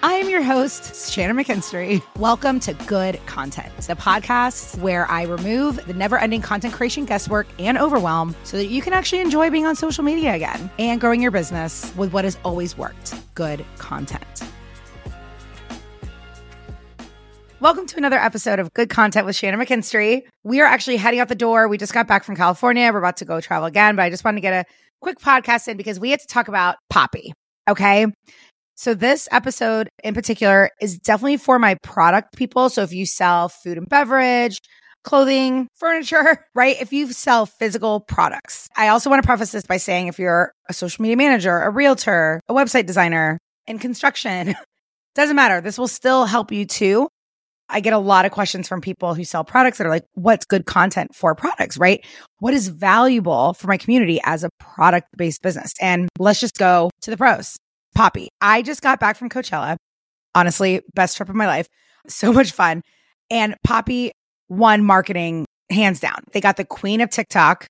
I am your host, Shannon McKinstry. Welcome to Good Content, the podcast where I remove the never-ending content creation guesswork and overwhelm so that you can actually enjoy being on social media again and growing your business with what has always worked, good content. Welcome to another episode of Good Content with Shannon McKinstry. We are actually heading out the door. We just got back from California. We're about to go travel again, but I just wanted to get a quick podcast in because we had to talk about Poppi, okay? So this episode in particular is definitely for my product people. So if you sell food and beverage, clothing, furniture, right? If you sell physical products. I also want to preface this by saying if you're a social media manager, a realtor, a website designer, in construction, doesn't matter. This will still help you too. I get a lot of questions from people who sell products that are like, what's good content for products, right? What is valuable for my community as a product-based business? And let's just go to the pros. Poppi. I just got back from Coachella. Honestly, best trip of my life. So much fun. And Poppi won marketing hands down. They got the queen of TikTok.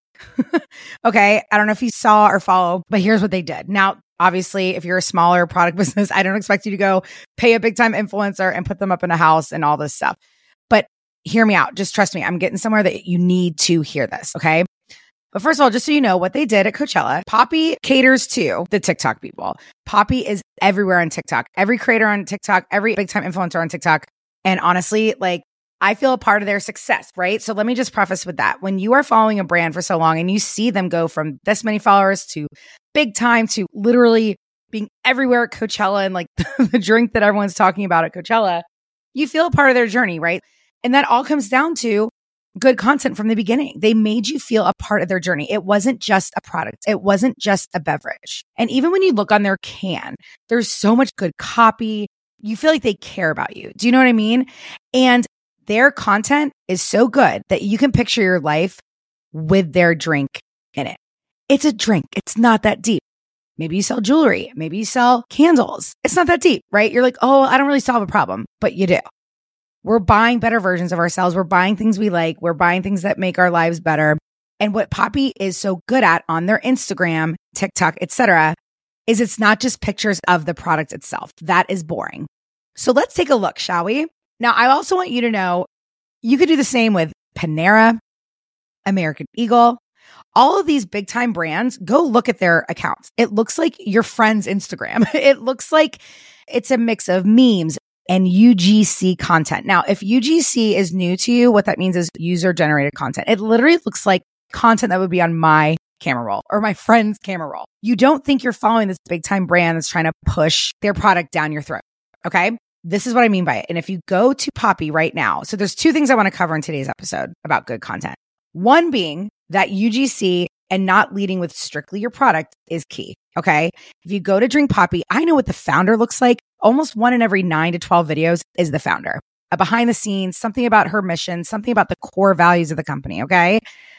Okay. I don't know if you saw or follow, but here's what they did. Now, obviously, if you're a smaller product business, I don't expect you to go pay a big time influencer and put them up in a house and all this stuff. But hear me out. Just trust me. I'm getting somewhere that you need to hear this. Okay. But first of all, just so you know what they did at Coachella, Poppi caters to the TikTok people. Poppi is everywhere on TikTok. Every creator on TikTok, every big time influencer on TikTok. And honestly, like I feel a part of their success, right? So let me just preface with that. When you are following a brand for so long and you see them go from this many followers to big time to literally being everywhere at Coachella and like the drink that everyone's talking about at Coachella, you feel a part of their journey, right? And that all comes down to good content from the beginning. They made you feel a part of their journey. It wasn't just a product. It wasn't just a beverage. And even when you look on their can, there's so much good copy. You feel like they care about you. Do you know what I mean? And their content is so good that you can picture your life with their drink in it. It's a drink. It's not that deep. Maybe you sell jewelry. Maybe you sell candles. It's not that deep, right? You're like, oh, I don't really solve a problem, but you do. We're buying better versions of ourselves. We're buying things we like. We're buying things that make our lives better. And what Poppi is so good at on their Instagram, TikTok, etc., is it's not just pictures of the product itself. That is boring. So let's take a look, shall we? Now, I also want you to know you could do the same with Panera, American Eagle, all of these big time brands. Go look at their accounts. It looks like your friend's Instagram. It looks like it's a mix of memes and UGC content. Now, if UGC is new to you, what that means is user generated content. It literally looks like content that would be on my camera roll or my friend's camera roll. You don't think you're following this big time brand that's trying to push their product down your throat. Okay. This is what I mean by it. And if you go to Poppi right now, so there's two things I want to cover in today's episode about good content. One being that UGC and not leading with strictly your product is key. Okay. If you go to Drink Poppi, I know what the founder looks like. Almost 1 in every 9 to 12 videos is the founder. A behind the scenes, something about her mission, something about the core values of the company. Okay.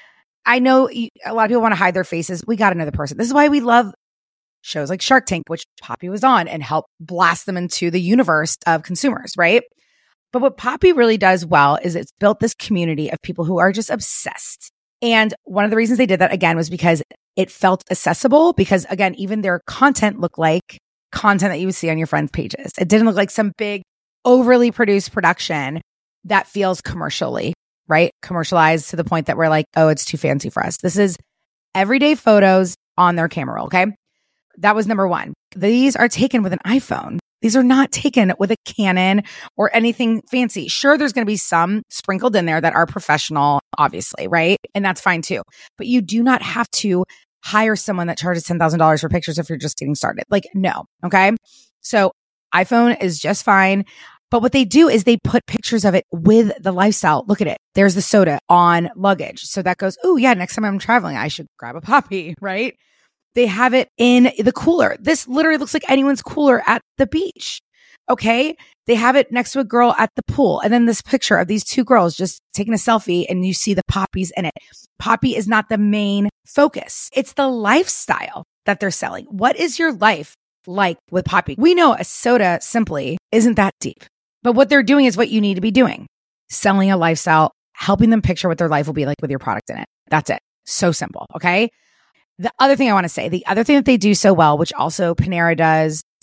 I know a lot of people want to hide their faces. We got to know the person. This is why we love shows like Shark Tank, which Poppi was on, and help blast them into the universe of consumers, right? But what Poppi really does well is it's built this community of people who are just obsessed. And one of the reasons they did that, again, was because it felt accessible because, again, even their content looked like content that you would see on your friends' pages. It didn't look like some big, overly produced production that feels commercially, right? Commercialized to the point that we're like, oh, it's too fancy for us. This is everyday photos on their camera roll, okay? That was number one. These are taken with an iPhone. These are not taken with a Canon or anything fancy. Sure, there's going to be some sprinkled in there that are professional, obviously, right? And that's fine too. But you do not have to hire someone that charges $10,000 for pictures if you're just getting started. Like, no. Okay. So iPhone is just fine. But what they do is they put pictures of it with the lifestyle. Look at it. There's the soda on luggage. So that goes, oh yeah, next time I'm traveling, I should grab a Poppi, right? They have it in the cooler. This literally looks like anyone's cooler at the beach. Okay. They have it next to a girl at the pool. And then this picture of these two girls just taking a selfie and you see the Poppis in it. Poppi is not the main focus. It's the lifestyle that they're selling. What is your life like with Poppi? We know a soda simply isn't that deep, but what they're doing is what you need to be doing. Selling a lifestyle, helping them picture what their life will be like with your product in it. That's it. So simple. Okay. The other thing I want to say, the other thing that they do so well, which also Panera does,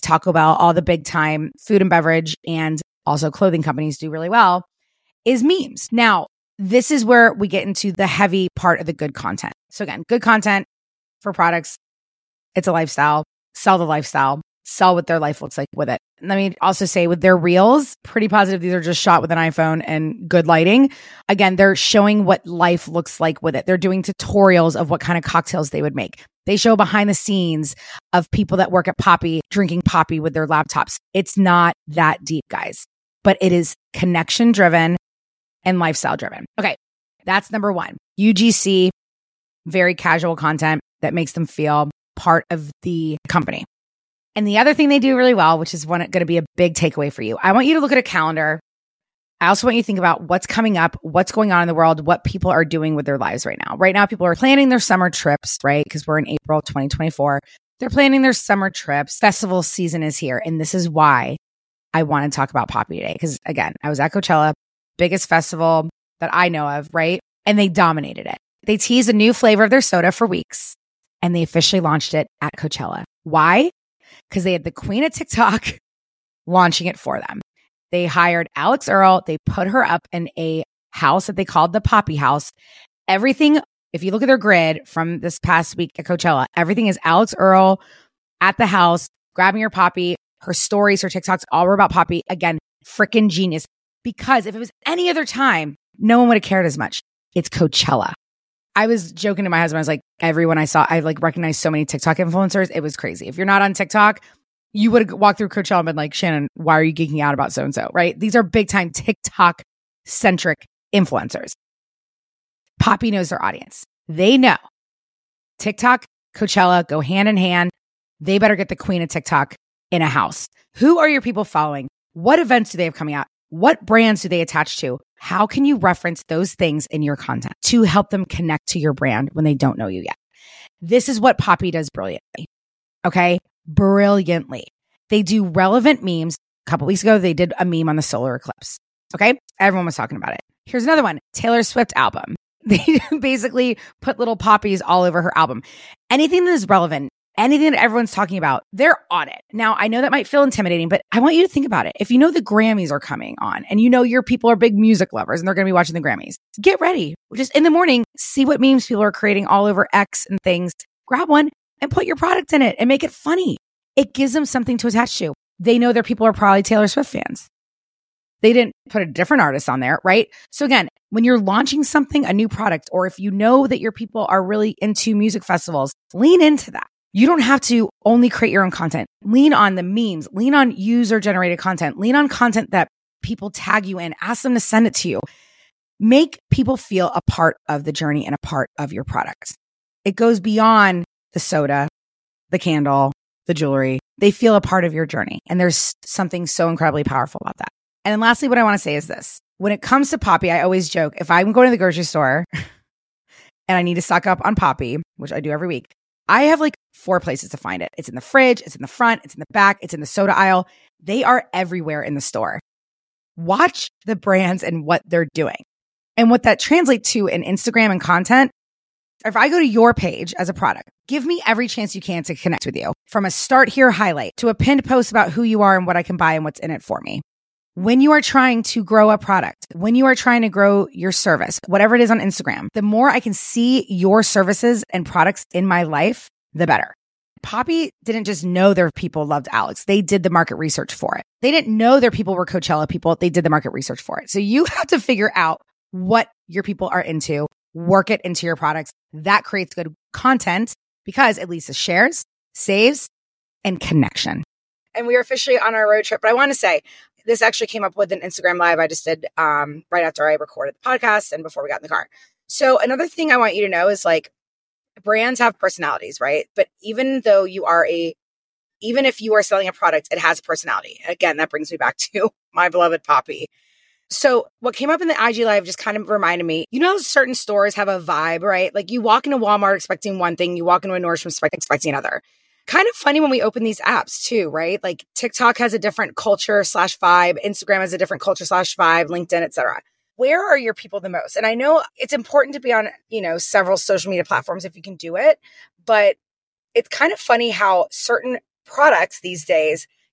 Taco Bell, all the big time food and beverage and also clothing companies do really well, is memes. Now, this is where we get into the heavy part of the good content. So again, good content for products. It's a lifestyle. Sell the lifestyle. Sell what their life looks like with it. And let me also say with their reels, pretty positive these are just shot with an iPhone and good lighting. Again, they're showing what life looks like with it. They're doing tutorials of what kind of cocktails they would make. They show behind the scenes of people that work at Poppi drinking Poppi with their laptops. It's not that deep, guys, but it is connection driven and lifestyle driven. Okay, that's number one. UGC, very casual content that makes them feel part of the company. And the other thing they do really well, which is going to be a big takeaway for you, I want you to look at a calendar. I also want you to think about what's coming up, what's going on in the world, what people are doing with their lives right now. Right now, people are planning their summer trips, right? Because we're in April 2024. They're planning their summer trips. Festival season is here. And this is why I want to talk about Poppi today. Because again, I was at Coachella, biggest festival that I know of, right? And they dominated it. They teased a new flavor of their soda for weeks. And they officially launched it at Coachella. Why? Because they had the queen of TikTok launching it for them. They hired Alex Earl. They put her up in a house that they called the Poppi House. Everything, if you look at their grid from this past week at Coachella, everything is Alex Earl at the house, grabbing her Poppi. Her stories, her TikToks, all were about Poppi. Again, freaking genius. Because if it was any other time, no one would have cared as much. It's Coachella. I was joking to my husband. I was like, everyone I saw, I like recognized so many TikTok influencers. It was crazy. If you're not on TikTok, you would have walked through Coachella and been like, Shannon, why are you geeking out about so-and-so, right? These are big time TikTok centric influencers. Poppi knows their audience. They know TikTok, Coachella go hand in hand. They better get the queen of TikTok in a house. Who are your people following? What events do they have coming out? What brands do they attach to? How can you reference those things in your content to help them connect to your brand when they don't know you yet? This is what Poppi does brilliantly. Okay? Brilliantly. They do relevant memes. A couple weeks ago, they did a meme on the solar eclipse. Okay? Everyone was talking about it. Here's another one. Taylor Swift album. They basically put little poppies all over her album. Anything that is relevant, anything that everyone's talking about, they're on it. Now, I know that might feel intimidating, but I want you to think about it. If you know the Grammys are coming on and you know your people are big music lovers and they're going to be watching the Grammys, get ready. Just in the morning, see what memes people are creating all over X and things. Grab one and put your product in it and make it funny. It gives them something to attach to. They know their people are probably Taylor Swift fans. They didn't put a different artist on there, right? So again, when you're launching something, a new product, or if you know that your people are really into music festivals, lean into that. You don't have to only create your own content. Lean on the memes, lean on user-generated content, lean on content that people tag you in, ask them to send it to you. Make people feel a part of the journey and a part of your product. It goes beyond the soda, the candle, the jewelry. They feel a part of your journey. And there's something so incredibly powerful about that. And then lastly, what I want to say is this. When it comes to Poppi, I always joke, if I'm going to the grocery store and I need to stock up on Poppi, which I do every week, I have like 4 places to find it. It's in the fridge, it's in the front, it's in the back, it's in the soda aisle. They are everywhere in the store. Watch the brands and what they're doing. And what that translates to in Instagram and content. If I go to your page as a product, give me every chance you can to connect with you. From a start here highlight to a pinned post about who you are and what I can buy and what's in it for me. When you are trying to grow a product, when you are trying to grow your service, whatever it is on Instagram, the more I can see your services and products in my life, the better. Poppi didn't just know their people loved Alex. They did the market research for it. They didn't know their people were Coachella people. They did the market research for it. So you have to figure out what your people are into, work it into your products. That creates good content because it leads to shares, saves, and connection. And we are officially on our road trip. But I want to say, this actually came up with an Instagram live I just did right after I recorded the podcast and before we got in the car. So another thing I want you to know is like brands have personalities, right? But even if you are selling a product, it has a personality. Again, that brings me back to my beloved Poppi. So what came up in the IG live just kind of reminded me, you know, certain stores have a vibe, right? Like you walk into Walmart expecting one thing, you walk into a Nordstrom expecting another. Kind of funny when we open these apps too, right? Like TikTok has a different culture/vibe, Instagram has a different culture/vibe, LinkedIn, etc. Where are your people the most? And I know it's important to be on, several social media platforms if you can do it, but it's kind of funny how certain products these days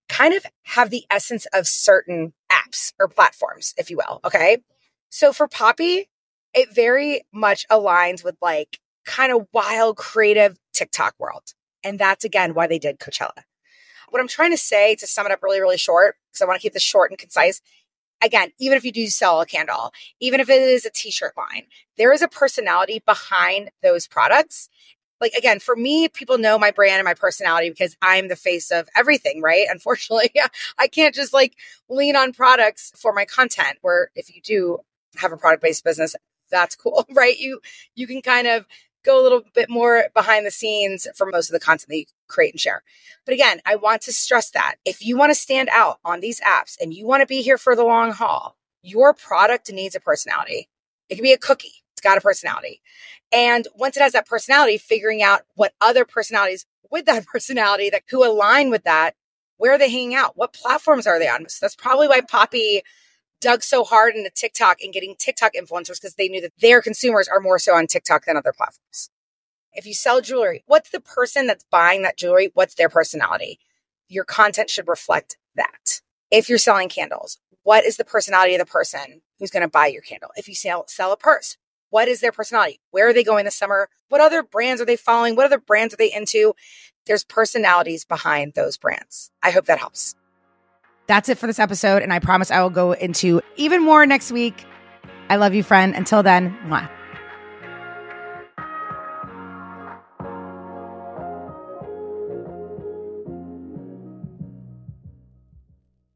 kind of have the essence of certain apps or platforms, if you will. Okay. So for Poppy, it very much aligns with like kind of wild, creative TikTok world. And that's again why they did Coachella. What I'm trying to say, to sum it up really, really short, because I want to keep this short and concise. Again, even if you do sell a candle, even if it is a t-shirt line, there is a personality behind those products. Like, again, for me, people know my brand and my personality because I'm the face of everything, right? Unfortunately, I can't just like lean on products for my content, where if you do have a product-based business, that's cool, right? You can kind of go a little bit more behind the scenes for most of the content that you create and share. But again, I want to stress that if you want to stand out on these apps and you want to be here for the long haul, your product needs a personality. It can be a cookie. It's got a personality. And once it has that personality, figuring out what other personalities with that personality that who align with that, where are they hanging out? What platforms are they on? So that's probably why Poppy dug so hard into TikTok and getting TikTok influencers, because they knew that their consumers are more so on TikTok than other platforms. If you sell jewelry, what's the person that's buying that jewelry? What's their personality? Your content should reflect that. If you're selling candles, what is the personality of the person who's going to buy your candle? If you sell a purse, what is their personality? Where are they going this summer? What other brands are they following? What other brands are they into? There's personalities behind those brands. I hope that helps. That's it for this episode, and I promise I will go into even more next week. I love you, friend. Until then, mwah.